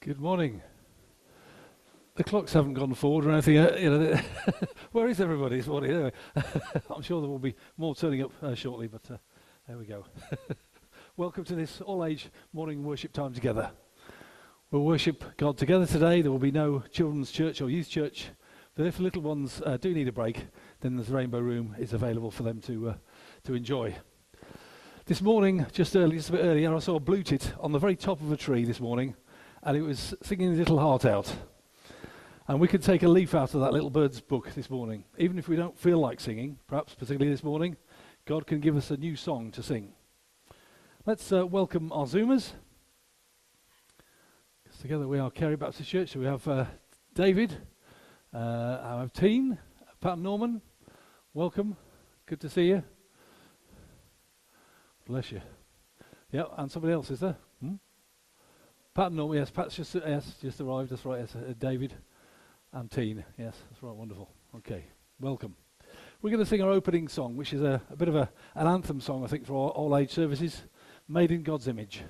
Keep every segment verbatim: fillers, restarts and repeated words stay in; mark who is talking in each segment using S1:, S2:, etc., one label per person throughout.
S1: Good morning. The clocks haven't gone forward or anything. Uh, you know, where is everybody this morning? Anyway, I'm sure there will be more turning up uh, shortly, but uh, there we go. Welcome to this all-age morning worship time together. We'll worship God together today. There will be no children's church or youth church, but if little ones uh, do need a break, then the Rainbow Room is available for them to uh, to enjoy. This morning, just early, just a bit earlier, I saw a blue tit on the very top of a tree this morning, and it was singing his little heart out. And we could take a leaf out of that little bird's book this morning. Even if we don't feel like singing, perhaps particularly this morning, God can give us a new song to sing. Let's uh, welcome our Zoomers. Together we are Kerry Baptist Church. So we have uh, David, uh, our team, Pat and Norman. Welcome. Good to see you. Bless you. Yeah, and somebody else, is there? Hmm? Pat and Norman, yes, Pat's just, uh, yes, just arrived, that's right, yes, uh, David and Teen, yes, that's right, wonderful. Okay, welcome. We're going to sing our opening song, which is a, a bit of a, an anthem song, I think, for all, all age services, Made in God's Image.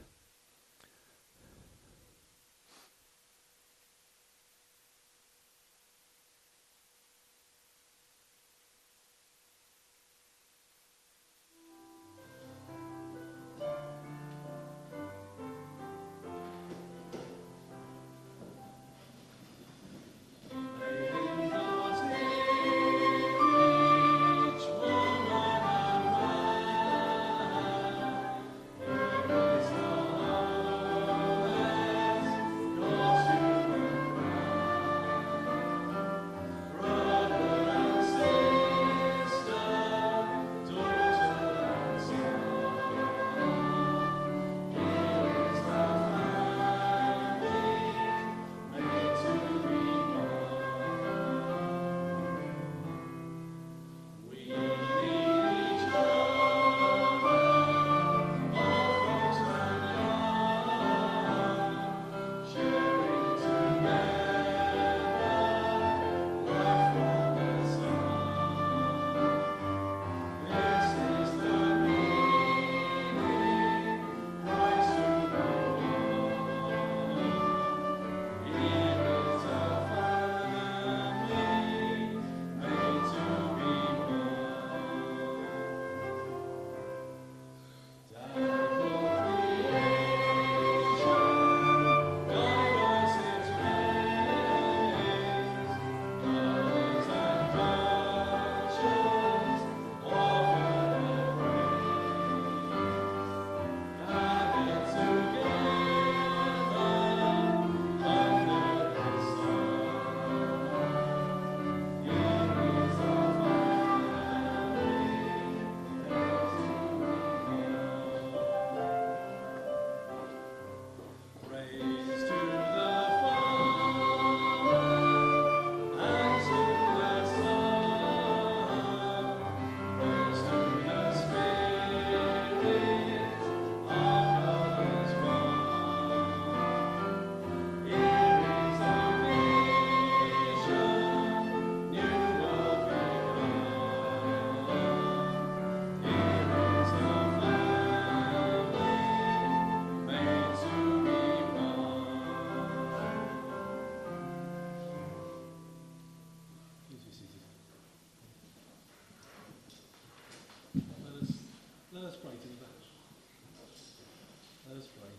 S1: Let us pray together. Let us pray.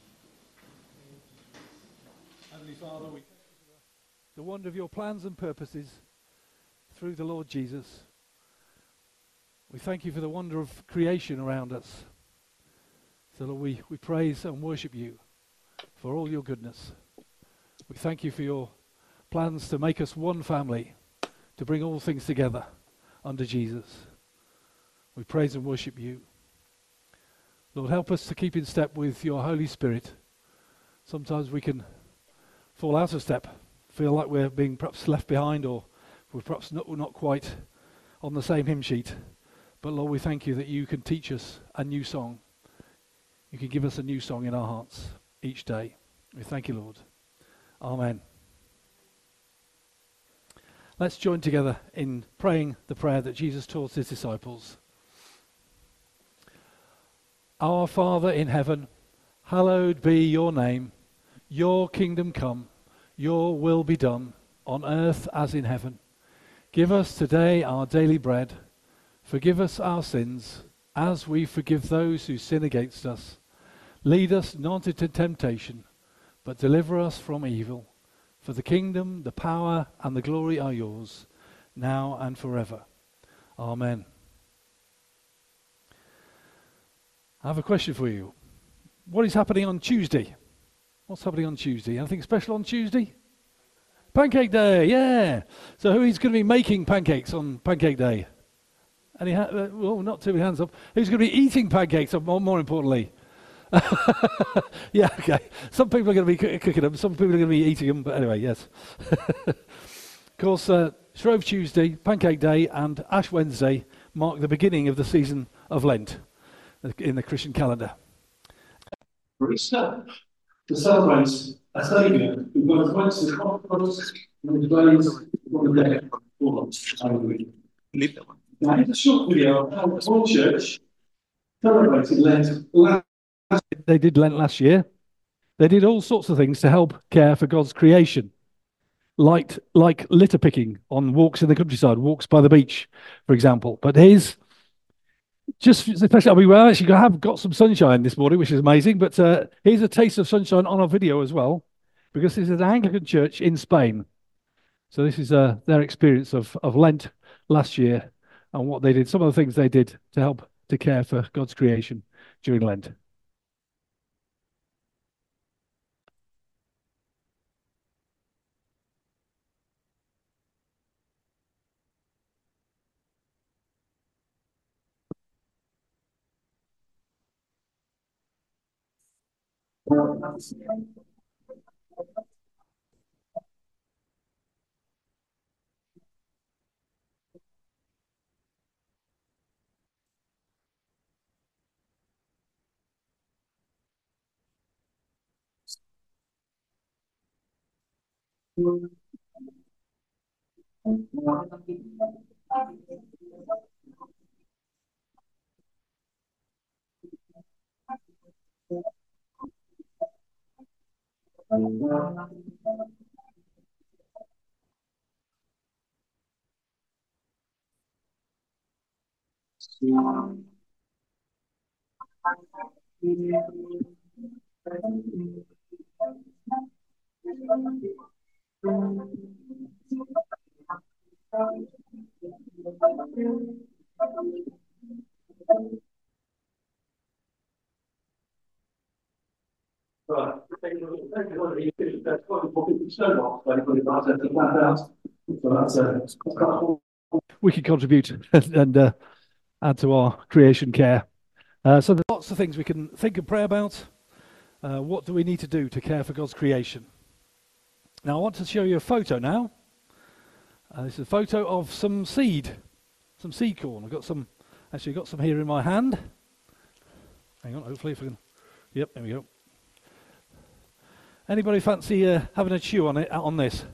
S1: Heavenly Father, we thank you for the wonder of your plans and purposes through the Lord Jesus. We thank you for the wonder of creation around us. So Lord, we, we praise and worship you for all your goodness. We thank you for your plans to make us one family, to bring all things together under Jesus. We praise and worship you. Lord, help us to keep in step with your Holy Spirit. Sometimes we can fall out of step, feel like we're being perhaps left behind, or we're perhaps not, we're not quite on the same hymn sheet. But Lord, we thank you that you can teach us a new song. You can give us a new song in our hearts each day. We thank you, Lord. Amen. Let's join together in praying the prayer that Jesus taught his disciples. Our Father in heaven, hallowed be your name. Your kingdom come, your will be done, on earth as in heaven. Give us today our daily bread. Forgive us our sins, as we forgive those who sin against us. Lead us not into temptation, but deliver us from evil. For the kingdom, the power, and the glory are yours, now and forever. Amen. I have a question for you. What is happening on Tuesday? What's happening on Tuesday? Anything special on Tuesday? Pancake Day, yeah. So who is going to be making pancakes on Pancake Day? Any ha- uh, well, not too many hands up. Who's going to be eating pancakes, more, more importantly? Yeah, okay. Some people are going to be c- cooking them, some people are going to be eating them, but anyway, yes. Of course, uh, Shrove Tuesday, Pancake Day, and Ash Wednesday mark the beginning of the season of Lent in the Christian calendar.
S2: For Easter, to celebrate a Saviour who both went to the cross and was raised from the dead for us. Hallelujah. Now, here's a short video of how the small church celebrated Lent last.
S1: They did Lent last year. They did all sorts of things to help care for God's creation, like like litter picking on walks in the countryside, walks by the beach, for example. But here's just especially, I mean, we actually have got some sunshine this morning, which is amazing. But uh, here's a taste of sunshine on our video as well, because this is an Anglican church in Spain. So this is uh, their experience of of Lent last year and what they did, some of the things they did to help to care for God's creation during Lent. We can contribute and uh, add to our creation care. Uh, so there's lots of things we can think and pray about. Uh, what do we need to do to care for God's creation? Now I want to show you a photo now. Uh, this is a photo of some seed, some seed corn. I've got some, actually got some here in my hand. Hang on, hopefully if I can, yep, there we go. Anybody fancy uh, having a chew on it, on this?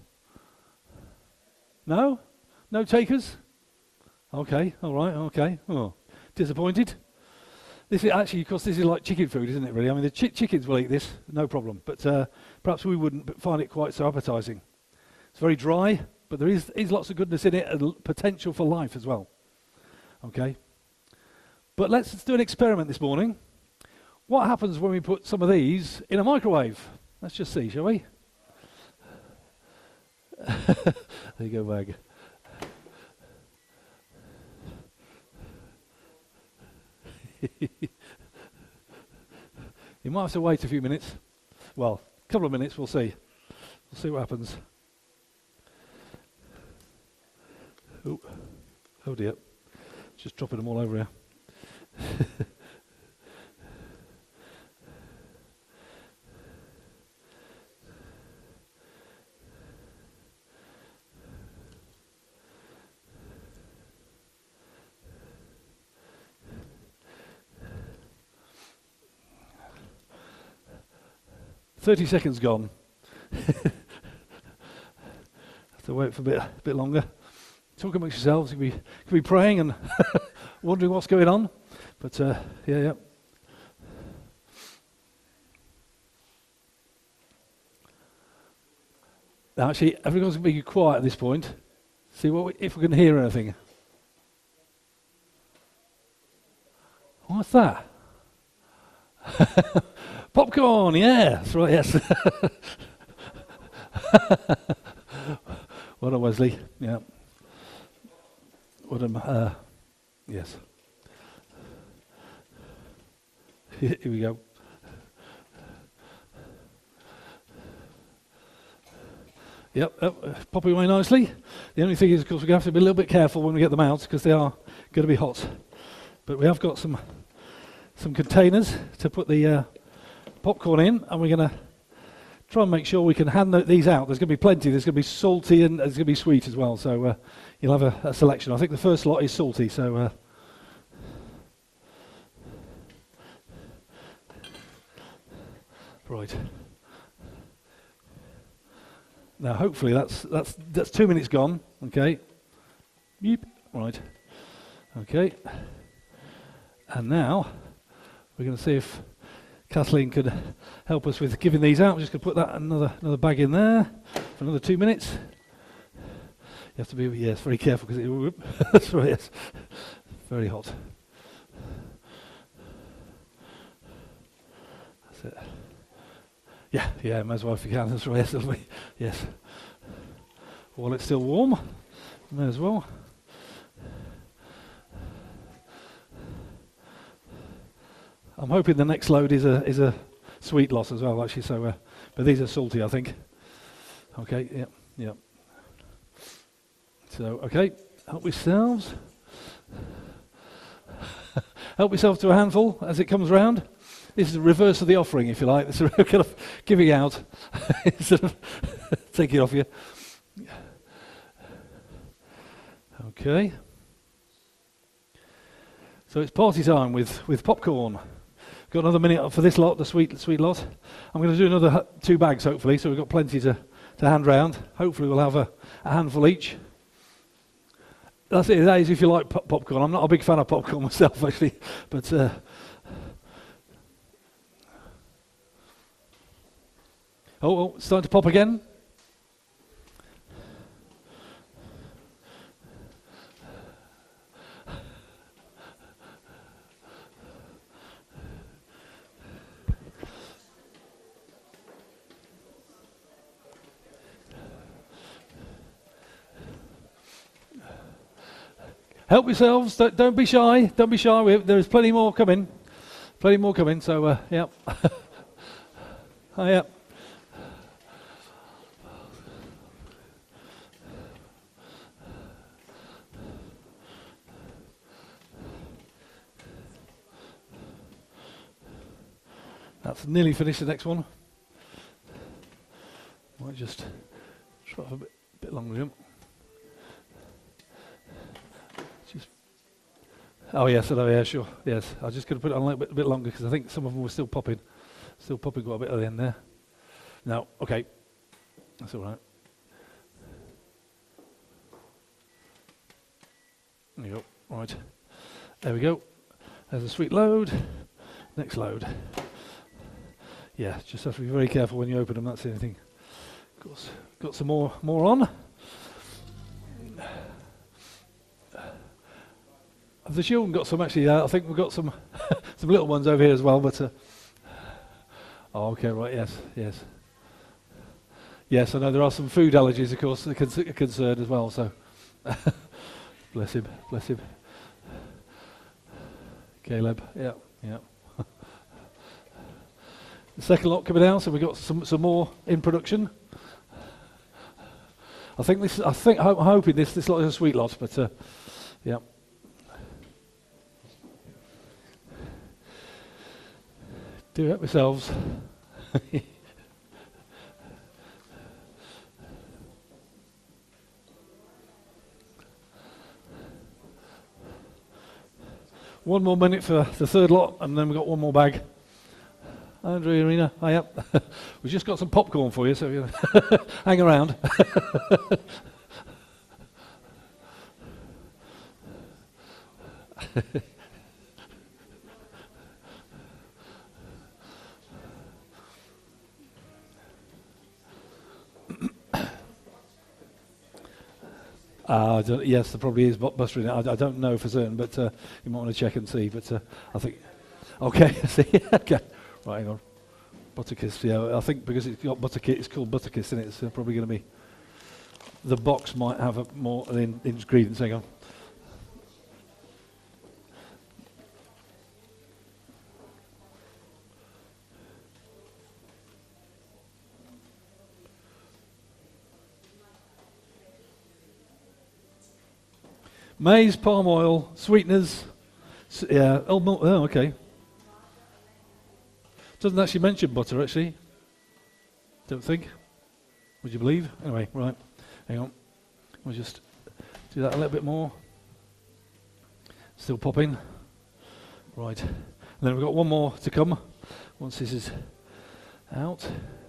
S1: No? No takers? Okay, all right, okay. Oh, disappointed. This is actually, of course, this is like chicken food, isn't it, really? I mean, the ch- chickens will eat this, no problem. But uh, perhaps we wouldn't find it quite so appetizing. It's very dry, but there is, is lots of goodness in it and l- potential for life as well. Okay? But let's do an experiment this morning. What happens when we put some of these in a microwave? Let's just see, shall we? There you go, Mag. You might have to wait a few minutes. Well, a couple of minutes, we'll see. We'll see what happens. Oh, oh dear. Just dropping them all over here. Thirty seconds gone. Have to wait for a bit, a bit longer. Talk amongst yourselves. You could be, could be praying and wondering what's going on. But uh, yeah, yeah. Now, actually, everyone's going to be quiet at this point. See what we, if we can hear anything. What's that? Popcorn, yeah, that's right, yes. What a Wesley, yeah. What a, uh, yes. Here we go. Yep, yep, popping away nicely. The only thing is, of course, we're going to have to be a little bit careful when we get them out because they are going to be hot. But we have got some some containers to put the uh, popcorn in, and we're going to try and make sure we can hand th these out. There's going to be plenty. There's going to be salty and there's going to be sweet as well. So uh, you'll have a, a selection. I think the first lot is salty. So uh, right. Now, hopefully, that's that's that's two minutes gone. Okay. Yeep. Right. Okay. And now we're going to see if Kathleen could help us with giving these out. I'm just going to put that another another bag in there for another two minutes. You have to be yes very careful because it that's right, yes, very hot. That's it. Yeah, yeah, may as well if you can. That's right. Yes, it'll be, yes. While it's still warm, may as well. I'm hoping the next load is a is a sweet lot as well, actually. So, uh, but these are salty, I think. Okay, yeah, yeah. So, okay, help yourselves. Help yourself to a handful as it comes round. This is the reverse of the offering, if you like. This is kind of giving out instead of taking it off you. Okay. So it's party time with with popcorn. Got another minute for this lot, the sweet sweet lot. I'm going to do another two bags, hopefully, so we've got plenty to, to hand round. Hopefully we'll have a, a handful each. That's it, that is if you like pop popcorn. I'm not a big fan of popcorn myself, actually, but... Uh, oh, oh, it's starting to pop again. Help yourselves, don't, don't be shy, don't be shy, we have, there's plenty more coming, plenty more coming, so uh, yeah. Oh, yeah. That's nearly finished, the next one. Might just try for a bit, bit longer jump. Just oh yes, oh yeah, sure, yes. I was just going to put it on a little bit, a bit longer because I think some of them were still popping, still popping quite a bit at the end there. No, okay, that's all right. There you go. Right, there we go. There's a sweet load. Next load. Yeah, just have to be very careful when you open them. That's the only thing. Got, got some more more on. The children got some actually. Uh, I think we've got some some little ones over here as well. But uh, oh, okay, right, yes, yes, yes. I know there are some food allergies, of course, a concern as well. So bless him, bless him. Caleb, yeah, yeah. The second lot coming out, so we've got some some more in production. I think this. I think I'm hoping this this lot is a sweet lot, but uh, yeah. Do it yourselves. One more minute for the third lot, and then we've got one more bag. Andrew, Irina, hi up. We've just got some popcorn for you, so you hang around. Uh, I don't, yes, there probably is bu- butter in it. I, I don't know for certain, but uh, you might want to check and see. But uh, I think, okay, see, okay, right, hang on. Butterkiss, yeah, I think because it's got Butterkiss, it's called Butterkiss, and it? It's uh, probably going to be, the box might have a more in, ingredients, hang on. Maize, palm oil, sweeteners, s- yeah, old milk, oh, okay. Doesn't actually mention butter, actually. Don't think. Would you believe? Anyway, right, hang on. We'll just do that a little bit more. Still popping. Right, and then we've got one more to come once this is out.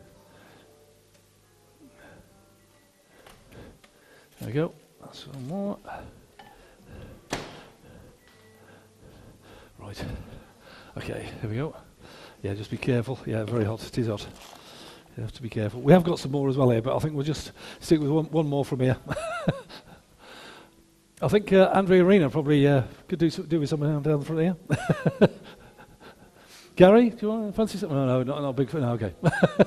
S1: There we go, that's one more. Right, okay, here we go. Yeah, just be careful. Yeah, very hot, it is hot. You have to be careful. We have got some more as well here, but I think we'll just stick with one, one more from here. I think uh, Andrea Arena probably uh, could do so, do with something down the front here. Gary, do you want to fancy something? No, no, not, not a big fan. No, okay.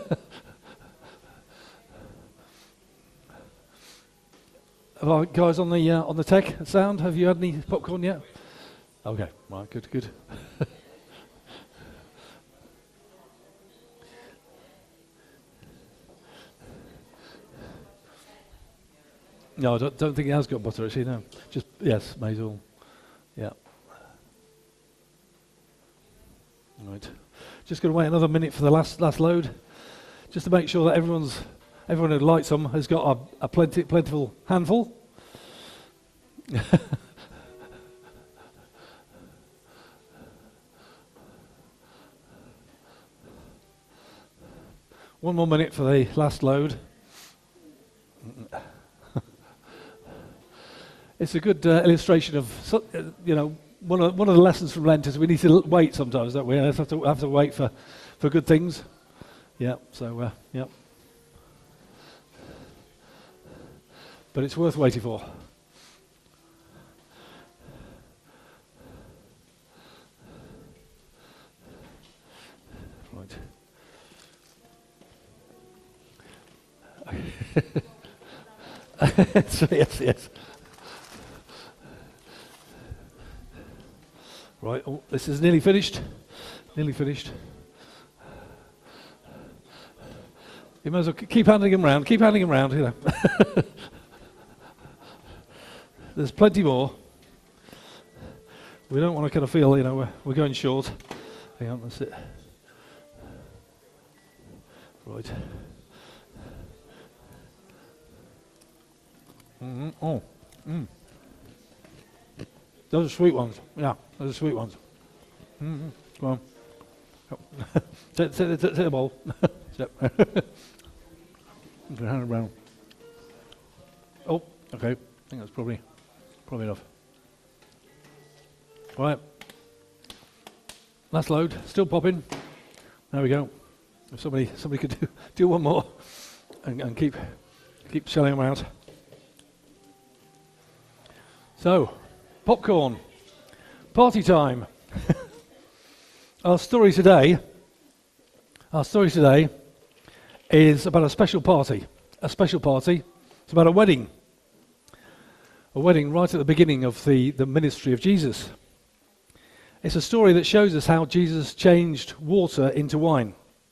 S1: Have our guys on the uh, on the tech sound? Have you had any popcorn yet? Okay, right, good, good. No, I don't, don't think it has got butter actually, no. Just, yes, maize oil. Yeah. Right. Just going to wait another minute for the last last load, just to make sure that everyone's, everyone who likes them has got a, a plenty, plentiful handful. One more minute for the last load. It's a good uh, illustration of, so- uh, you know, one of one of the lessons from Lent is we need to l- wait sometimes, don't we? We have to have to wait for, for good things. Yeah. So uh, yeah. But it's worth waiting for. Right. So, yes, yes. Right, oh, this is nearly finished. Nearly finished. You might as well k- keep handing them round. Keep handing them round. You know. There's plenty more. We don't want to kind of feel, you know, we're, we're going short. Hang on, that's it. Right. Mm-hmm. Oh, mm. Those are sweet ones. Yeah, those are sweet ones. Mm-hmm. Go on. Oh. take, take, take, take the bowl. Yep. You can hand it round. Oh, okay. I think that's probably probably enough. Right. Last load. Still popping. There we go. If somebody somebody could do do one more and, and keep keep shelling them out. So, popcorn. Party time. Our story today, our story today is about a special party. A special party. It's about a wedding. A wedding right at the beginning of the, the ministry of Jesus. It's a story that shows us how Jesus changed water into wine.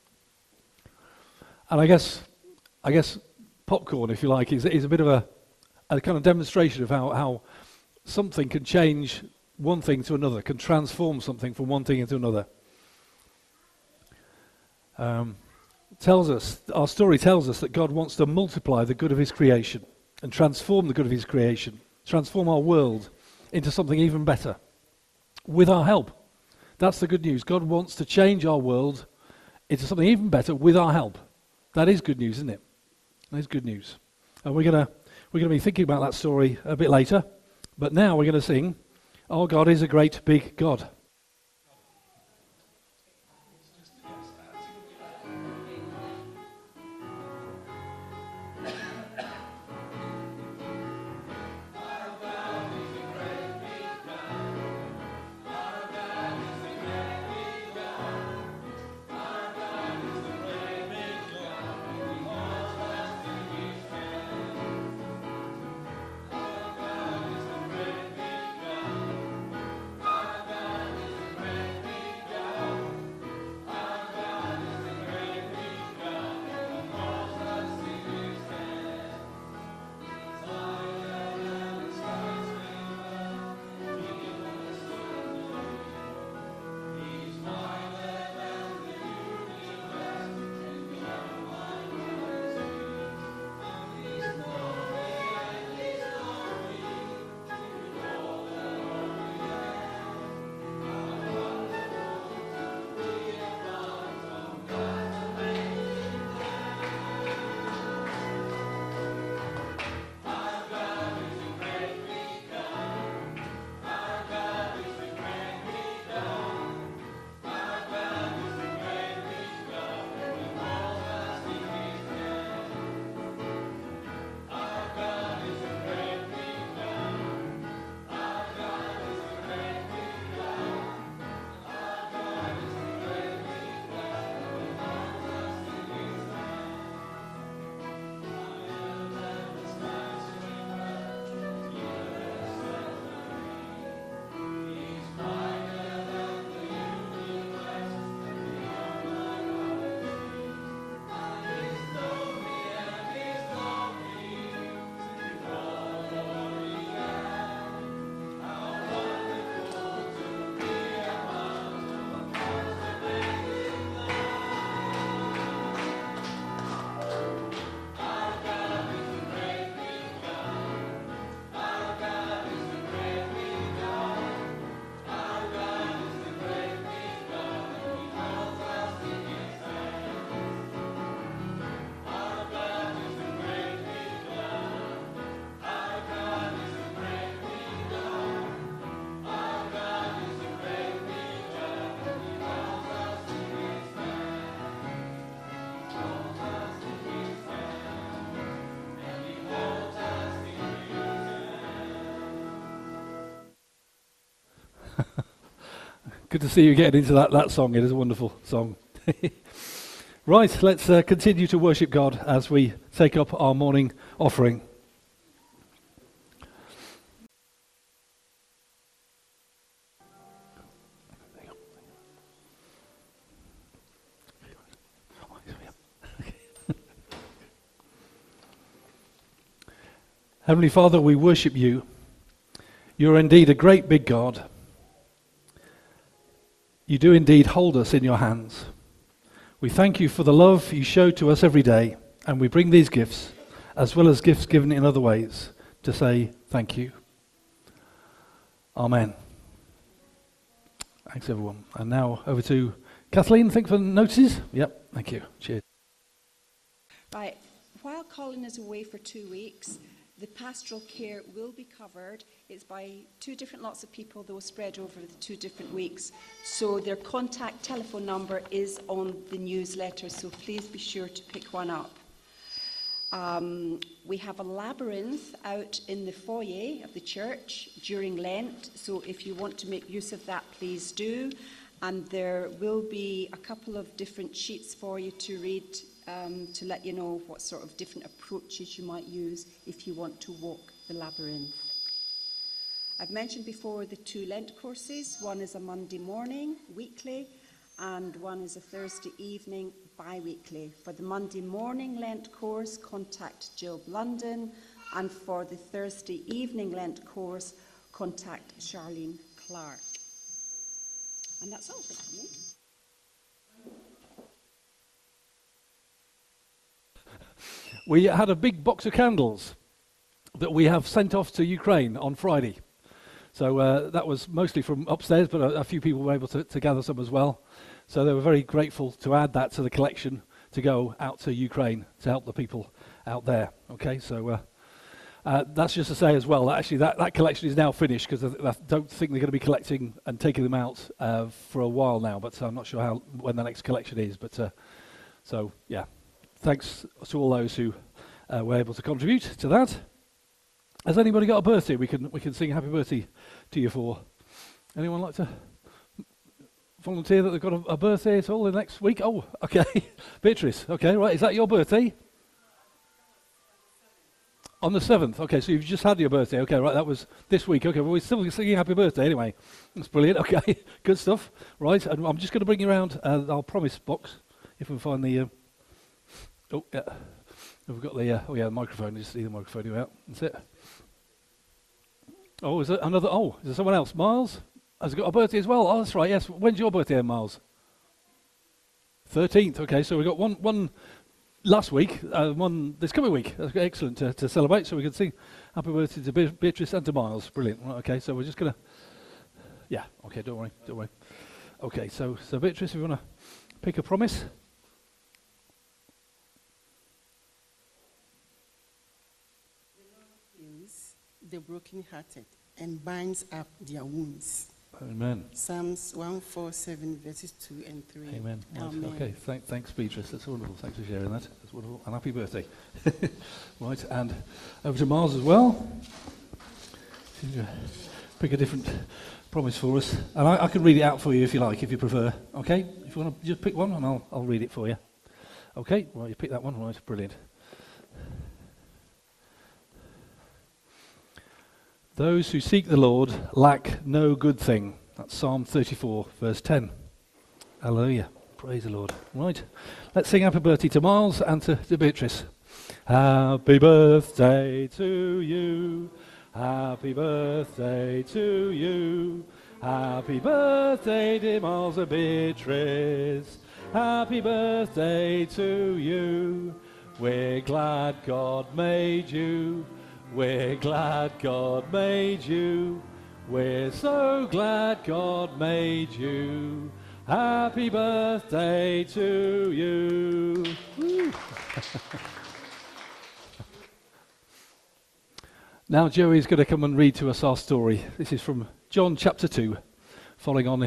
S1: And I guess, I guess popcorn, if you like, is, is a bit of a, a kind of demonstration of how, how something can change one thing to another, can transform something from one thing into another. Um, tells us, our story tells us that God wants to multiply the good of his creation and transform the good of his creation, transform our world into something even better with our help. That's the good news. God wants to change our world into something even better with our help. That is good news, isn't it? That is good news. And we're going to we're going to be thinking about that story a bit later, but now we're going to sing, Our God is a Great Big God. Good to see you getting into that, that song. It is a wonderful song. Right, let's uh, continue to worship God as we take up our morning offering. Heavenly Father, we worship you. You are indeed a great big God. You do indeed hold us in your hands. We thank you for the love you show to us every day, and we bring these gifts, as well as gifts given in other ways, to say thank you. Amen. Thanks, everyone. And now over to Kathleen, think for notices? Yep, thank you. Cheers.
S3: Right. While Colin is away for two weeks, the pastoral care will be covered. It's by two different lots of people that will spread over the two different weeks. So their contact telephone number is on the newsletter, so please be sure to pick one up. Um, we have a labyrinth out in the foyer of the church during Lent, so if you want to make use of that, please do. And there will be a couple of different sheets for you to read Um, to let you know what sort of different approaches you might use if you want to walk the labyrinth. I've mentioned before the two Lent courses. One is a Monday morning, weekly, and one is a Thursday evening, bi-weekly. For the Monday morning Lent course, contact Jill Blunden, and for the Thursday evening Lent course, contact Charlene Clark. And that's all, thank you.
S1: We had a big box of candles that we have sent off to Ukraine on Friday. So uh, that was mostly from upstairs, but a, a few people were able to, to gather some as well. So they were very grateful to add that to the collection to go out to Ukraine to help the people out there. Okay, so uh, uh, that's just to say as well, that actually that, that collection is now finished, because I, I don't think they're going to be collecting and taking them out uh, for a while now, but I'm not sure how when the next collection is. But uh, so, yeah. Thanks to all those who uh, were able to contribute to that. Has anybody got a birthday we can we can sing happy birthday to you for? Anyone like to volunteer that they've got a, a birthday at all in the next week? Oh, okay. Beatrice, okay, right. Is that your birthday? On the seventh. Okay, so you've just had your birthday. Okay, right, that was this week. Okay, well, we're still singing happy birthday anyway. That's brilliant. Okay, good stuff. Right, and I'm just going to bring you around uh, our promise box, if we can find the... Uh, Oh, yeah. We've got the, uh, oh yeah, the microphone. Just see the microphone out. That's it. Oh, is there another, oh, is there someone else? Miles? Has got a birthday as well? Oh, that's right, yes. When's your birthday, Miles? thirteenth, okay. So we've got one one last week, uh, one this coming week. That's excellent to, to celebrate. So we can sing happy birthday to Be- Beatrice and to Miles. Brilliant. Right, okay, so we're just going to, yeah, okay, don't worry, don't worry. Okay, so, so Beatrice, if you want to pick a promise.
S4: The brokenhearted and binds up their wounds.
S1: Amen.
S4: Psalms one forty-seven verses two and three.
S1: Amen. Right.
S4: Amen.
S1: Okay, Thank, thanks Beatrice, that's wonderful. Thanks for sharing that. That's wonderful. And happy birthday. Right, and over to Miles as well. Pick a different promise for us. And I, I can read it out for you if you like, if you prefer. Okay, if you want to just pick one and I'll, I'll read it for you. Okay, well, you pick that one. Right, brilliant. Those who seek the Lord lack no good thing. That's Psalm thirty-four, verse ten. Hallelujah. Praise the Lord. Right. Let's sing happy birthday to Miles and to, to Beatrice. Happy birthday to you. Happy birthday to you. Happy birthday, dear Miles and Beatrice. Happy birthday to you. We're glad God made you. We're glad God made you. We're so glad God made you. Happy birthday to you. Woo. Now Joey's going to come and read to us our story. This is from John chapter two, following on.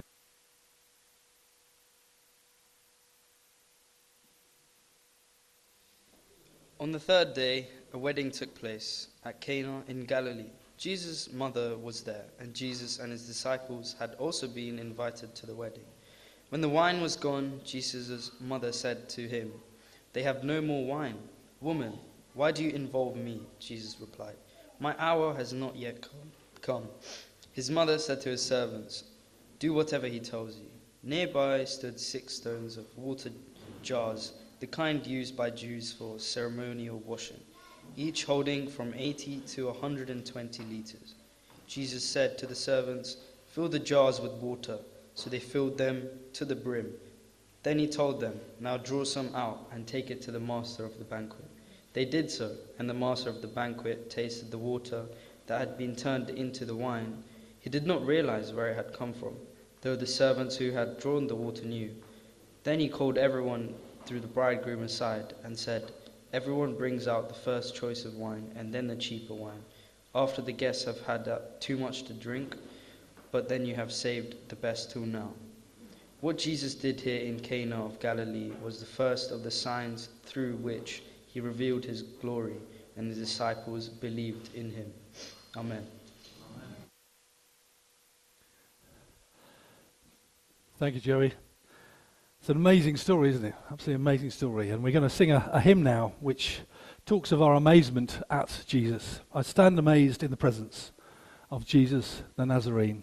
S5: On the third day, a wedding took place at Cana in Galilee, Jesus' mother was there, and Jesus and his disciples had also been invited to the wedding. When the wine was gone, Jesus' mother said to him, "They have no more wine." "Woman, why do you involve me?" Jesus replied. "My hour has not yet come. come." His mother said to his servants, "Do whatever he tells you." Nearby stood six stones of water jars, the kind used by Jews for ceremonial washing, each holding from eighty to one hundred twenty liters. Jesus said to the servants, "Fill the jars with water." So they filled them to the brim. Then he told them, "Now draw some out and take it to the master of the banquet." They did so, and the master of the banquet tasted the water that had been turned into the wine. He did not realize where it had come from, though the servants who had drawn the water knew. Then he called everyone through the bridegroom aside and said, "Everyone brings out the first choice of wine, and then the cheaper wine. After the guests have had uh, too much to drink, but then you have saved the best till now." What Jesus did here in Cana of Galilee was the first of the signs through which he revealed his glory, and the disciples believed in him. Amen.
S1: Thank you, Jerry. It's an amazing story, isn't it? Absolutely amazing story. And we're going to sing a, a hymn now which talks of our amazement at Jesus. I stand amazed in the presence of Jesus the Nazarene.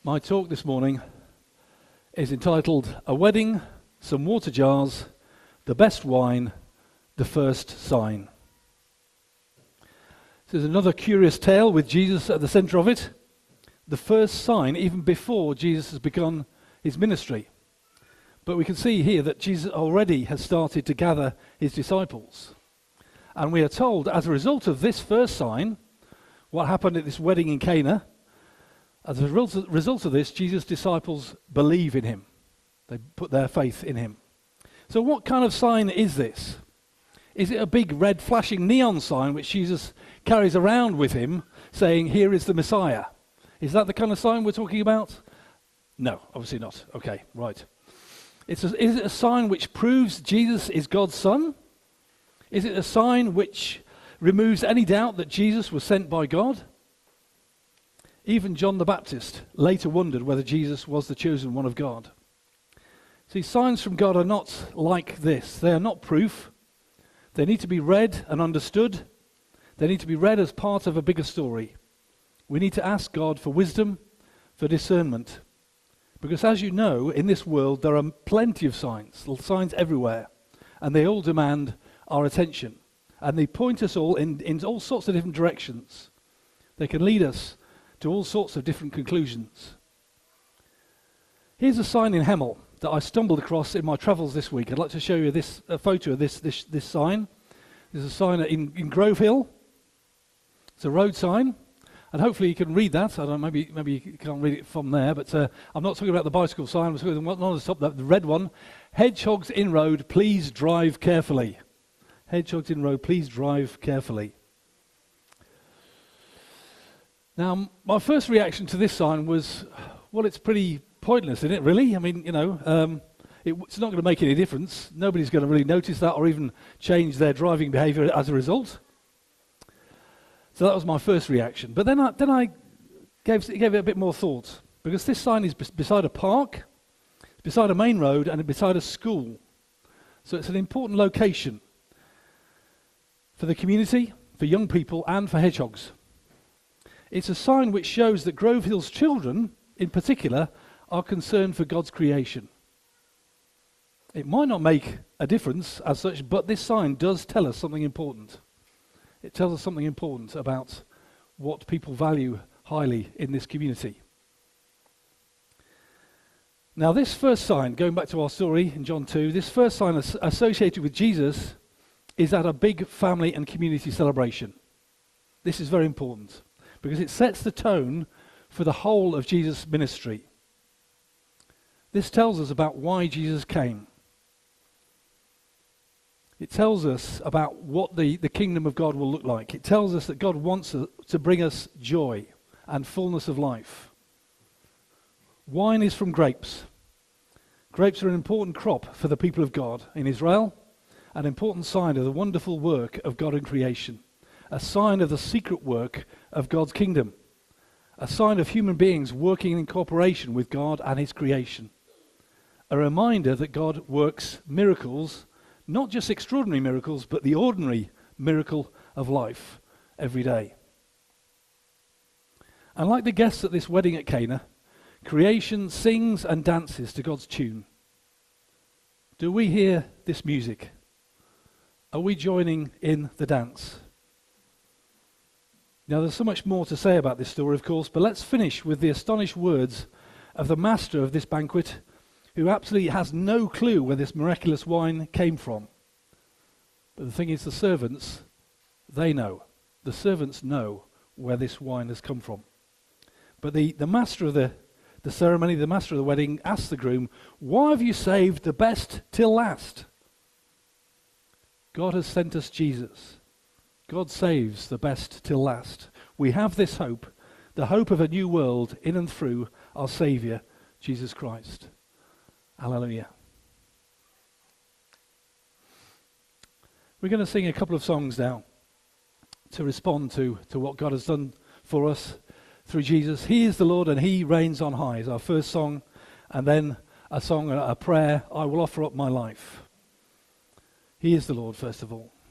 S1: My talk this morning is entitled A Wedding, Some Water Jars, the Best Wine, the First Sign. This is another curious tale with Jesus at the centre of it. The first sign, even before Jesus has begun his ministry. But we can see here that Jesus already has started to gather his disciples. And we are told, as a result of this first sign, what happened at this wedding in Cana, as a result of this, Jesus' disciples believe in him. They put their faith in him. So what kind of sign is this? Is it a big red flashing neon sign which Jesus carries around with him saying, here is the Messiah? Is that the kind of sign we're talking about? No, obviously not. Okay, right. It's a, is it a sign which proves Jesus is God's son? Is it a sign which removes any doubt that Jesus was sent by God? Even John the Baptist later wondered whether Jesus was the chosen one of God. See, signs from God are not like this. They are not proof. They need to be read and understood. They need to be read as part of a bigger story. We need to ask God for wisdom, for discernment. Because as you know, in this world there are plenty of signs, signs everywhere, and they all demand our attention. And they point us all in, in all sorts of different directions. They can lead us to all sorts of different conclusions. Here's a sign in Hemel that I stumbled across in my travels this week. I'd like to show you this a photo of this this, this sign. There's a sign in, in Grove Hill. It's a road sign, and hopefully you can read that. I don't know, maybe maybe you can't read it from there, but uh, I'm not talking about the bicycle sign. I'm talking about on the top, the red one. Hedgehogs in road, please drive carefully. Hedgehogs in road, please drive carefully. Now, my first reaction to this sign was, well, it's pretty pointless, isn't it, really? I mean, you know, um, it, it's not going to make any difference. Nobody's going to really notice that or even change their driving behaviour as a result. So that was my first reaction. But then I, then I gave, gave it a bit more thought, because this sign is bes- beside a park, it's beside a main road, and beside a school. So it's an important location for the community, for young people, and for hedgehogs. It's a sign which shows that Grove Hill's children, in particular, are concerned for God's creation. It might not make a difference as such, but this sign does tell us something important. It tells us something important about what people value highly in this community. Now, this first sign, going back to our story in John two, this first sign as- associated with Jesus is at a big family and community celebration. This is very important, because it sets the tone for the whole of Jesus' ministry. This tells us about why Jesus came. It tells us about what the, the kingdom of God will look like. It tells us that God wants to bring us joy and fullness of life. Wine is from grapes. Grapes are an important crop for the people of God in Israel, an important sign of the wonderful work of God in creation. A sign of the secret work of God's kingdom. A sign of human beings working in cooperation with God and his creation. A reminder that God works miracles, not just extraordinary miracles, but the ordinary miracle of life every day. And like the guests at this wedding at Cana, creation sings and dances to God's tune. Do we hear this music? Are we joining in the dance? Now, there's so much more to say about this story, of course, but let's finish with the astonished words of the master of this banquet, who absolutely has no clue where this miraculous wine came from. But the thing is, the servants, they know. The servants know where this wine has come from. But the, the master of the, the ceremony, the master of the wedding, asks the groom, why have you saved the best till last? God has sent us Jesus. God saves the best till last. We have this hope, the hope of a new world in and through our Saviour, Jesus Christ. Hallelujah. We're going to sing a couple of songs now to respond to, to what God has done for us through Jesus. He is the Lord and he reigns on high is our first song, and then a song, a prayer, I will offer up my life. He is the Lord, first of all.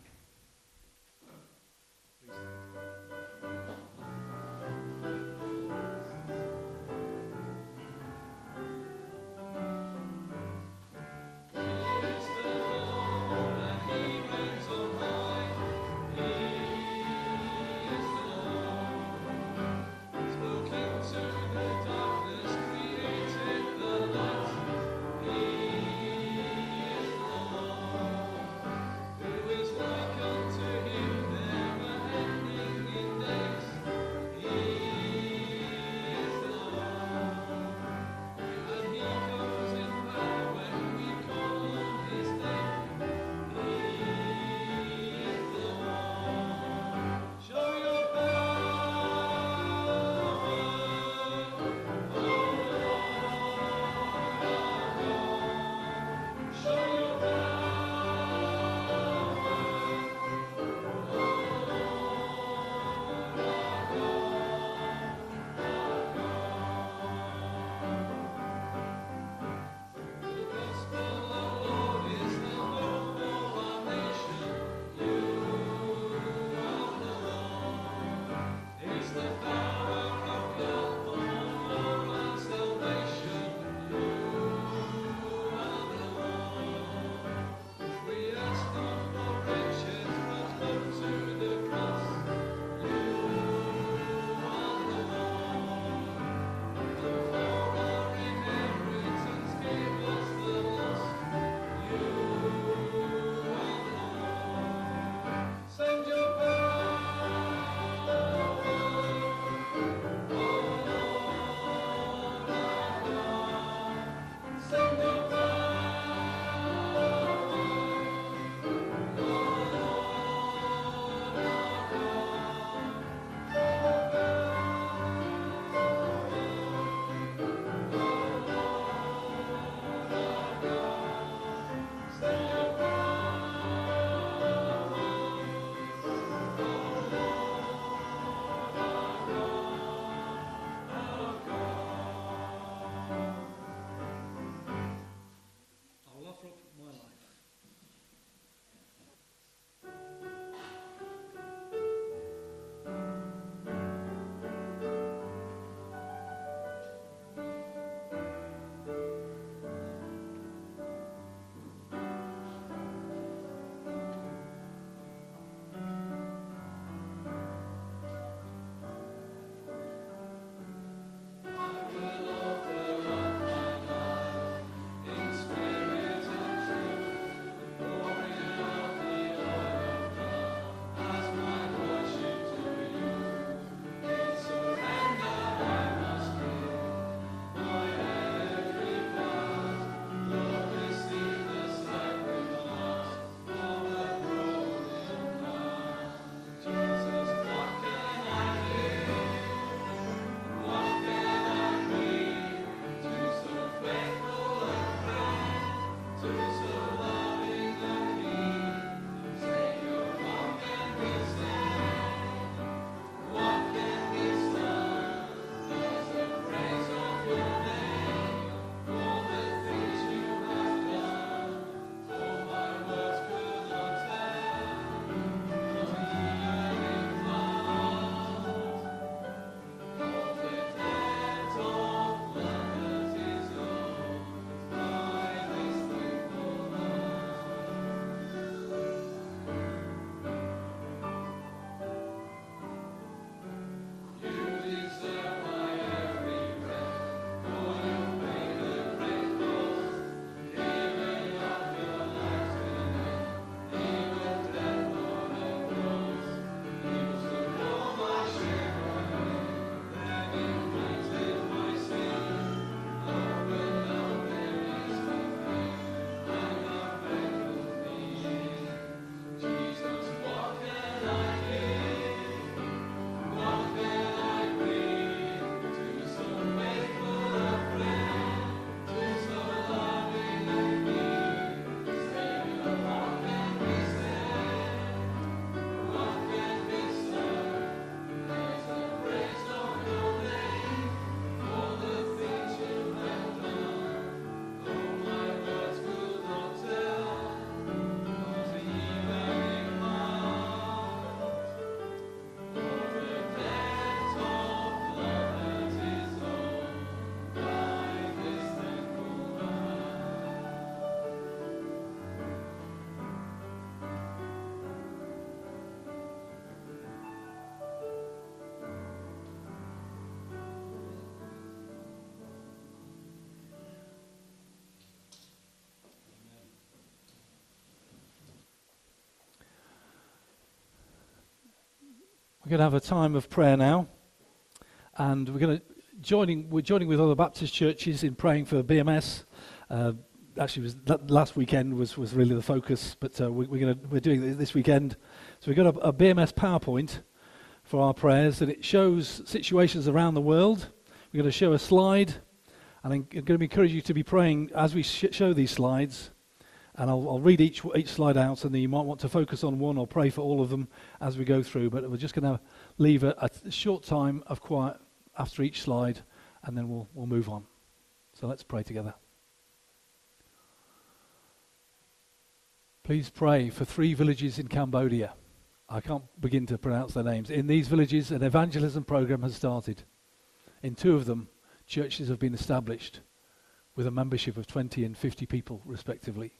S1: We're going to have a time of prayer now, and we're going to joining. We're joining with other Baptist churches in praying for B M S. Uh, actually, was that last weekend was, was really the focus, but uh, we, we're going to we're doing it this weekend. So we've got a, a B M S PowerPoint for our prayers, and it shows situations around the world. We're going to show a slide, and I'm going to encourage you to be praying as we sh- show these slides. And I'll, I'll read each each slide out, and then you might want to focus on one or pray for all of them as we go through. But we're just going to leave a, a short time of quiet after each slide, and then we'll we'll move on. So let's pray together. Please pray for three villages in Cambodia. I can't begin to pronounce their names. In these villages, an evangelism program has started. In two of them, churches have been established with a membership of twenty and fifty people, respectively.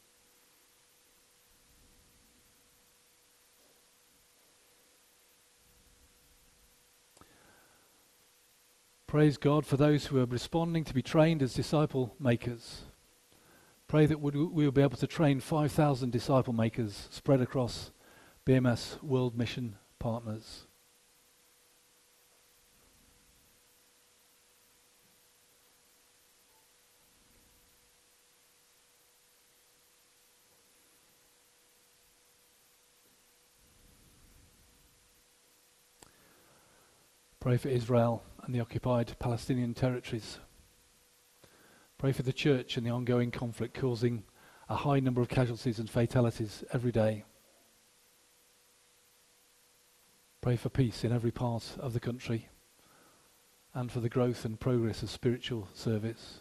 S1: Praise God for those who are responding to be trained as disciple makers. Pray that we will be able to train five thousand disciple makers spread across B M S World Mission Partners. Pray for Israel and the occupied Palestinian territories. Pray for the church and the ongoing conflict causing a high number of casualties and fatalities every day. Pray for peace in every part of the country and for the growth and progress of spiritual service.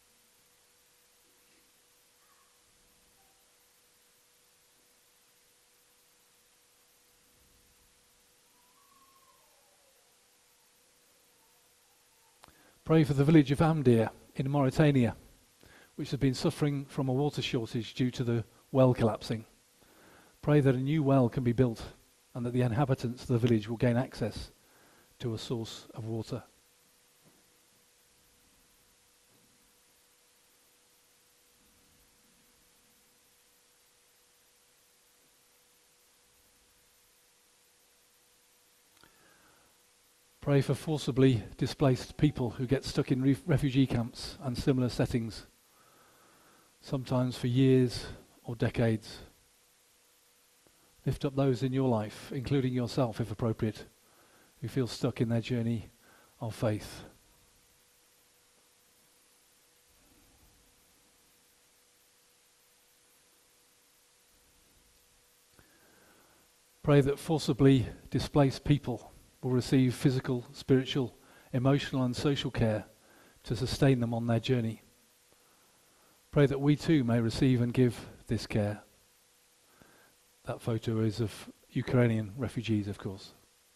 S1: Pray for the village of Amdir in Mauritania, which has been suffering from a water shortage due to the well collapsing. Pray that a new well can be built and that the inhabitants of the village will gain access to a source of water. Pray for forcibly displaced people who get stuck in ref- refugee camps and similar settings, sometimes for years or decades. Lift up those in your life, including yourself if appropriate, who feel stuck in their journey of faith. Pray that forcibly displaced people will receive physical, spiritual, emotional and social care to sustain them on their journey. Pray that we too may receive and give this care. That photo is of Ukrainian refugees, of course.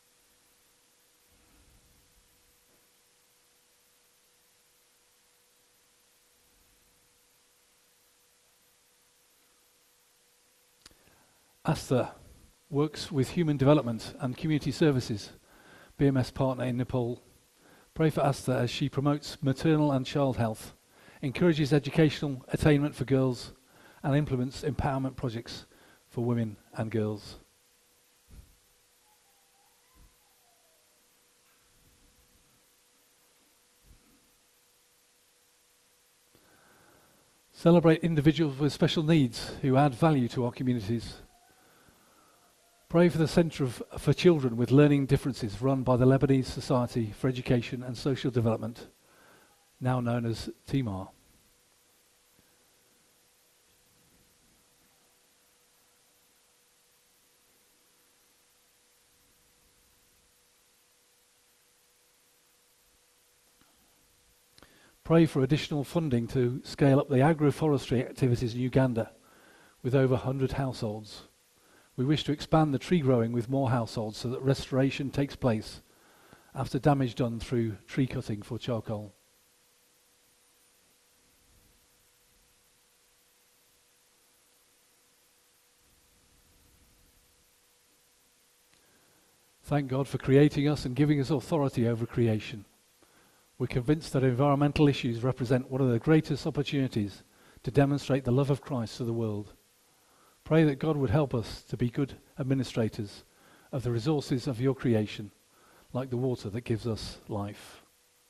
S1: Asta works with human development and community services, B M S partner in Nepal. Pray for Asta as she promotes maternal and child health, encourages educational attainment for girls, and implements empowerment projects for women and girls. Celebrate individuals with special needs who add value to our communities. Pray for the Centre of, for Children with Learning Differences run by the Lebanese Society for Education and Social Development, now known as T M A R. Pray for additional funding to scale up the agroforestry activities in Uganda with over one hundred households. We wish to expand the tree growing with more households so that restoration takes place after damage done through tree cutting for charcoal. Thank God for creating us and giving us authority over creation. We're convinced that environmental issues represent one of the greatest opportunities to demonstrate the love of Christ to the world. Pray that God would help us to be good administrators of the resources of your creation like the water that gives us life.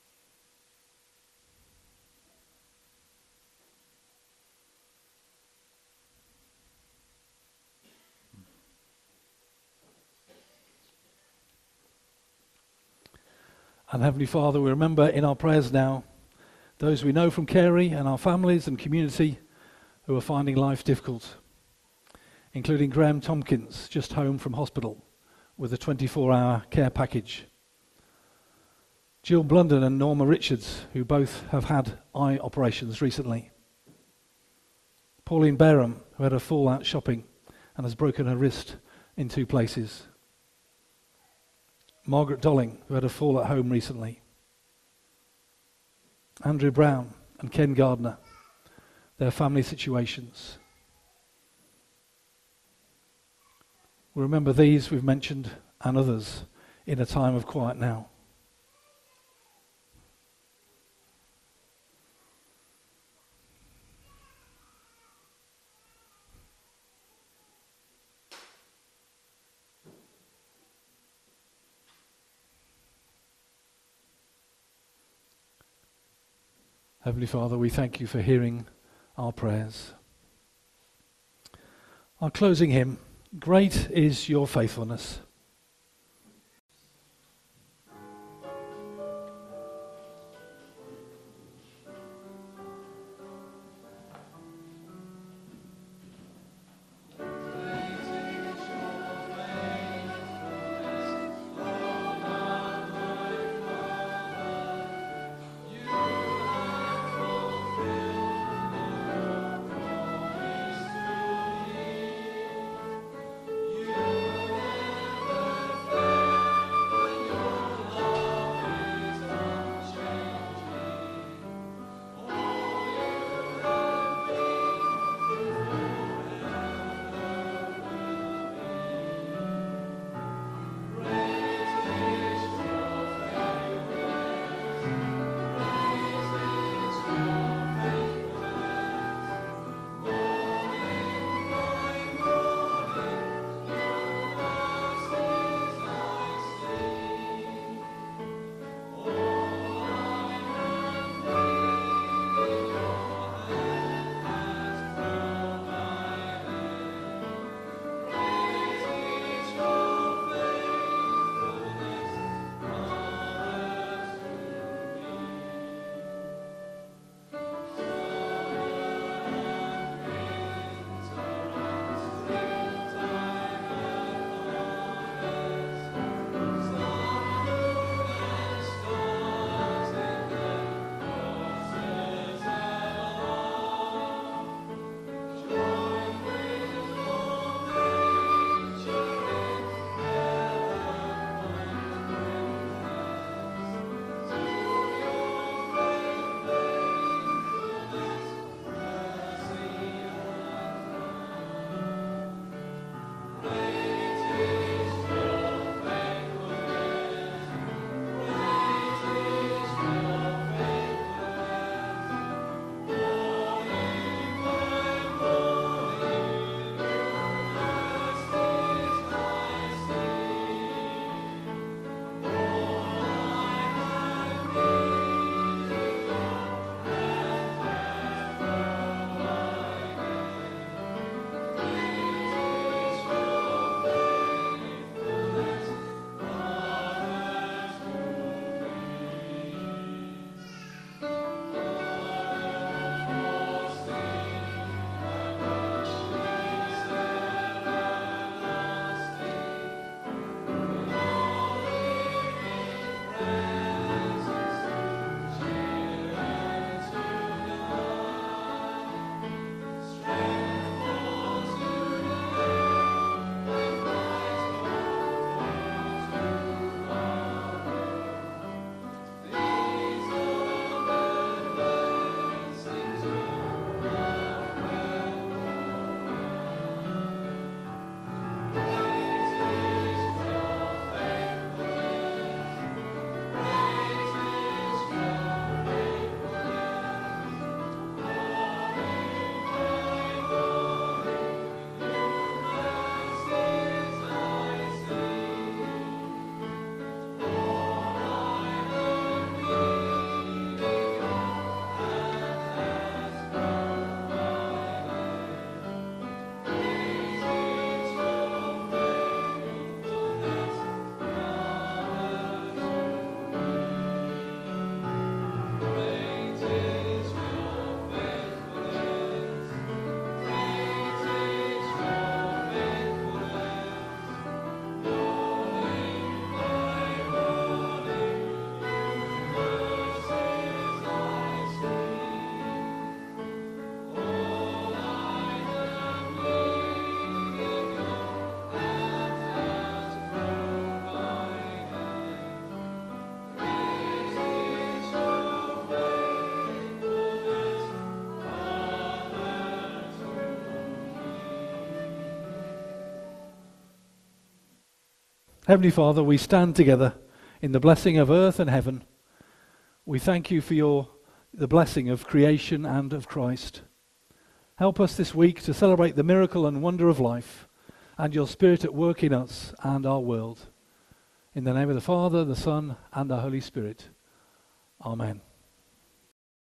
S1: And Heavenly Father, we remember in our prayers now those we know from Carey and our families and community who are finding life difficult, including Graham Tompkins, just home from hospital with a twenty-four hour care package. Jill Blunden and Norma Richards, who both have had eye operations recently. Pauline Bareham, who had a fall out shopping and has broken her wrist in two places. Margaret Dolling, who had a fall at home recently. Andrew Brown and Ken Gardner, their family situations. We remember these we've mentioned and others in a time of quiet now. Heavenly Father, we thank you for hearing our prayers. Our closing hymn, Great is Your Faithfulness.
S6: You
S1: Heavenly Father, we stand together in the blessing of earth and heaven. We thank you for your the blessing of creation and of Christ. Help us this week to celebrate the miracle and wonder of life and your Spirit at work in us and our world. In the name of the Father, the Son, and the Holy Spirit. Amen.